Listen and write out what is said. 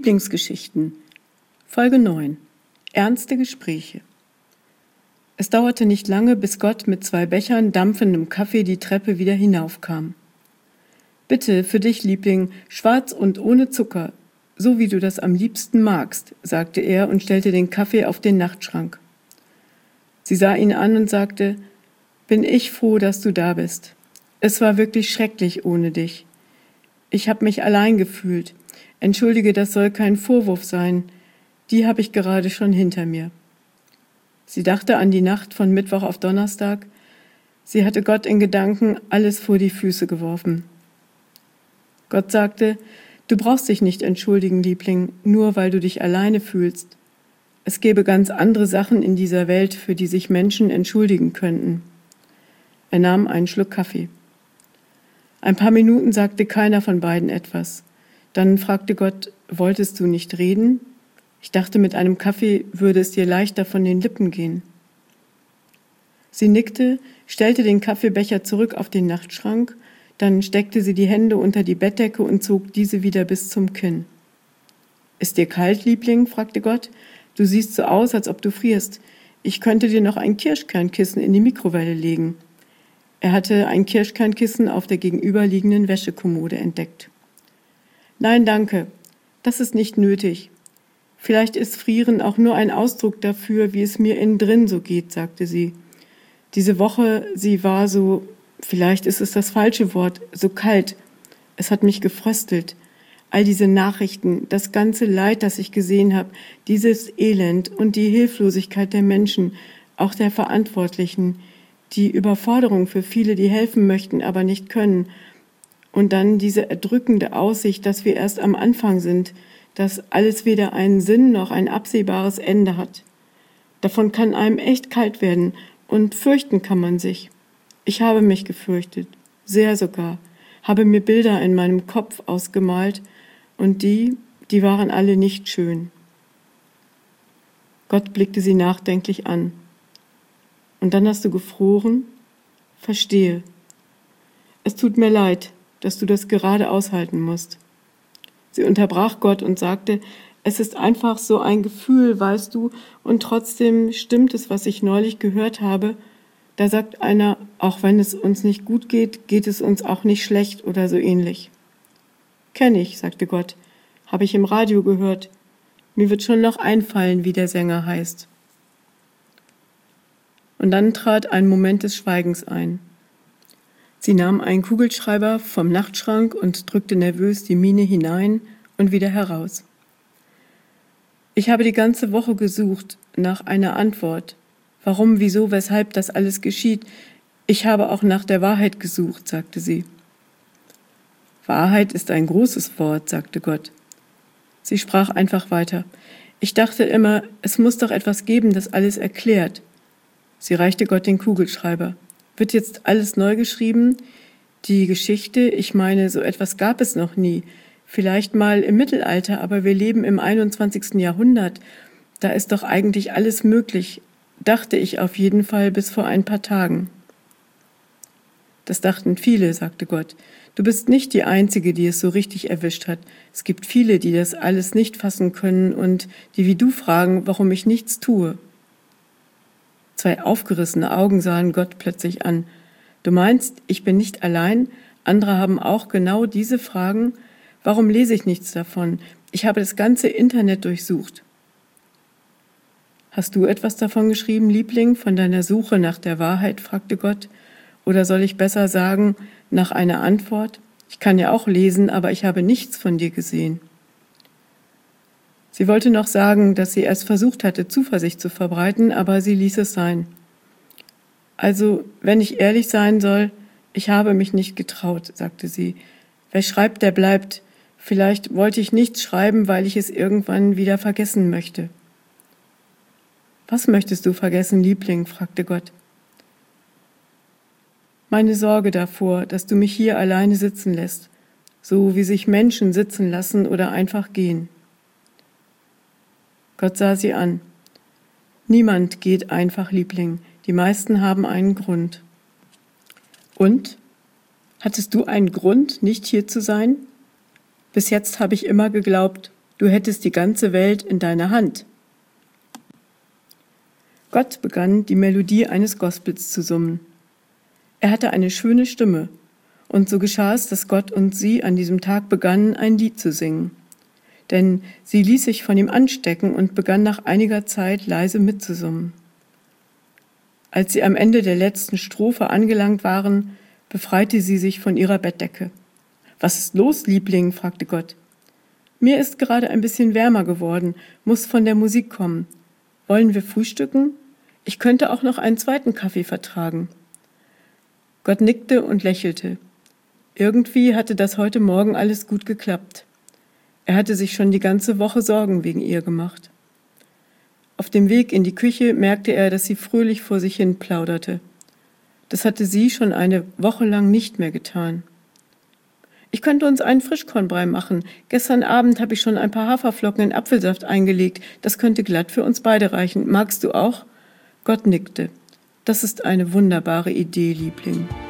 Lieblingsgeschichten. Folge 9. Ernste Gespräche. Es dauerte nicht lange, bis Gott mit 2 Bechern dampfendem Kaffee die Treppe wieder hinaufkam. »Bitte, für dich, Liebling, schwarz und ohne Zucker, so wie du das am liebsten magst«, sagte er und stellte den Kaffee auf den Nachtschrank. Sie sah ihn an und sagte, »Bin ich froh, dass du da bist. Es war wirklich schrecklich ohne dich. Ich habe mich allein gefühlt. Entschuldige, das soll kein Vorwurf sein. Die habe ich gerade schon hinter mir.« Sie dachte an die Nacht von Mittwoch auf Donnerstag. Sie hatte Gott in Gedanken alles vor die Füße geworfen. Gott sagte, du brauchst dich nicht entschuldigen, Liebling, nur weil du dich alleine fühlst. Es gäbe ganz andere Sachen in dieser Welt, für die sich Menschen entschuldigen könnten. Er nahm einen Schluck Kaffee. Ein paar Minuten sagte keiner von beiden etwas. Dann fragte Gott, wolltest du nicht reden? Ich dachte, mit einem Kaffee würde es dir leichter von den Lippen gehen. Sie nickte, stellte den Kaffeebecher zurück auf den Nachtschrank, dann steckte sie die Hände unter die Bettdecke und zog diese wieder bis zum Kinn. »Ist dir kalt, Liebling?« fragte Gott. »Du siehst so aus, als ob du frierst. Ich könnte dir noch ein Kirschkernkissen in die Mikrowelle legen.« Er hatte ein Kirschkernkissen auf der gegenüberliegenden Wäschekommode entdeckt. »Nein, danke, das ist nicht nötig. Vielleicht ist Frieren auch nur ein Ausdruck dafür, wie es mir innen drin so geht«, sagte sie. »Diese Woche, sie war so, vielleicht ist es das falsche Wort, so kalt. Es hat mich gefröstelt. All diese Nachrichten, das ganze Leid, das ich gesehen habe, dieses Elend und die Hilflosigkeit der Menschen, auch der Verantwortlichen, die Überforderung für viele, die helfen möchten, aber nicht können. Und dann diese erdrückende Aussicht, dass wir erst am Anfang sind, dass alles weder einen Sinn noch ein absehbares Ende hat. Davon kann einem echt kalt werden und fürchten kann man sich. Ich habe mich gefürchtet, sehr sogar, habe mir Bilder in meinem Kopf ausgemalt und die waren alle nicht schön.« Gott blickte sie nachdenklich an. »Und dann hast du gefroren? Verstehe. Es tut mir leid, dass du das gerade aushalten musst.« Sie unterbrach Gott und sagte, es ist einfach so ein Gefühl, weißt du, und trotzdem stimmt es, was ich neulich gehört habe. Da sagt einer, auch wenn es uns nicht gut geht, geht es uns auch nicht schlecht oder so ähnlich. »Kenn ich«, sagte Gott, »habe ich im Radio gehört. Mir wird schon noch einfallen, wie der Sänger heißt.« Und dann trat ein Moment des Schweigens ein. Sie nahm einen Kugelschreiber vom Nachtschrank und drückte nervös die Mine hinein und wieder heraus. »Ich habe die ganze Woche gesucht nach einer Antwort. Warum, wieso, weshalb das alles geschieht. Ich habe auch nach der Wahrheit gesucht«, sagte sie. »Wahrheit ist ein großes Wort«, sagte Gott. Sie sprach einfach weiter. »Ich dachte immer, es muss doch etwas geben, das alles erklärt.« Sie reichte Gott den Kugelschreiber. »Wird jetzt alles neu geschrieben? Die Geschichte, ich meine, so etwas gab es noch nie. Vielleicht mal im Mittelalter, aber wir leben im 21. Jahrhundert. Da ist doch eigentlich alles möglich, dachte ich auf jeden Fall bis vor ein paar Tagen.« »Das dachten viele«, sagte Gott. »Du bist nicht die Einzige, die es so richtig erwischt hat. Es gibt viele, die das alles nicht fassen können und die wie du fragen, warum ich nichts tue.« 2 aufgerissene Augen sahen Gott plötzlich an. »Du meinst, ich bin nicht allein? Andere haben auch genau diese Fragen? Warum lese ich nichts davon? Ich habe das ganze Internet durchsucht.« »Hast du etwas davon geschrieben, Liebling, von deiner Suche nach der Wahrheit?«, fragte Gott. »Oder soll ich besser sagen, nach einer Antwort? Ich kann ja auch lesen, aber ich habe nichts von dir gesehen.« Sie wollte noch sagen, dass sie erst versucht hatte, Zuversicht zu verbreiten, aber sie ließ es sein. »Also, wenn ich ehrlich sein soll, ich habe mich nicht getraut«, sagte sie. »Wer schreibt, der bleibt. Vielleicht wollte ich nichts schreiben, weil ich es irgendwann wieder vergessen möchte.« »Was möchtest du vergessen, Liebling?«, fragte Gott. »Meine Sorge davor, dass du mich hier alleine sitzen lässt, so wie sich Menschen sitzen lassen oder einfach gehen.« Gott sah sie an. »Niemand geht einfach, Liebling. Die meisten haben einen Grund.« »Und? Hattest du einen Grund, nicht hier zu sein?« »Bis jetzt habe ich immer geglaubt, Du hättest die ganze Welt in deiner Hand. Gott begann, die Melodie eines Gospels zu summen. Er hatte eine schöne Stimme, und so geschah es, dass Gott und sie an diesem Tag begannen, ein Lied zu singen. Denn sie ließ sich von ihm anstecken und begann nach einiger Zeit leise mitzusummen. Als sie am Ende der letzten Strophe angelangt waren, befreite sie sich von ihrer Bettdecke. »Was ist los, Liebling?« fragte Gott. »Mir ist gerade ein bisschen wärmer geworden, muss von der Musik kommen. Wollen wir frühstücken? Ich könnte auch noch einen zweiten Kaffee vertragen.« Gott nickte und lächelte. Irgendwie hatte das heute Morgen alles gut geklappt. Er hatte sich schon die ganze Woche Sorgen wegen ihr gemacht. Auf dem Weg in die Küche merkte er, dass sie fröhlich vor sich hin plauderte. Das hatte sie schon eine Woche lang nicht mehr getan. »Ich könnte uns einen Frischkornbrei machen. Gestern Abend habe ich schon ein paar Haferflocken in Apfelsaft eingelegt. Das könnte glatt für uns beide reichen. Magst du auch?« Gott nickte. »Das ist eine wunderbare Idee, Liebling.«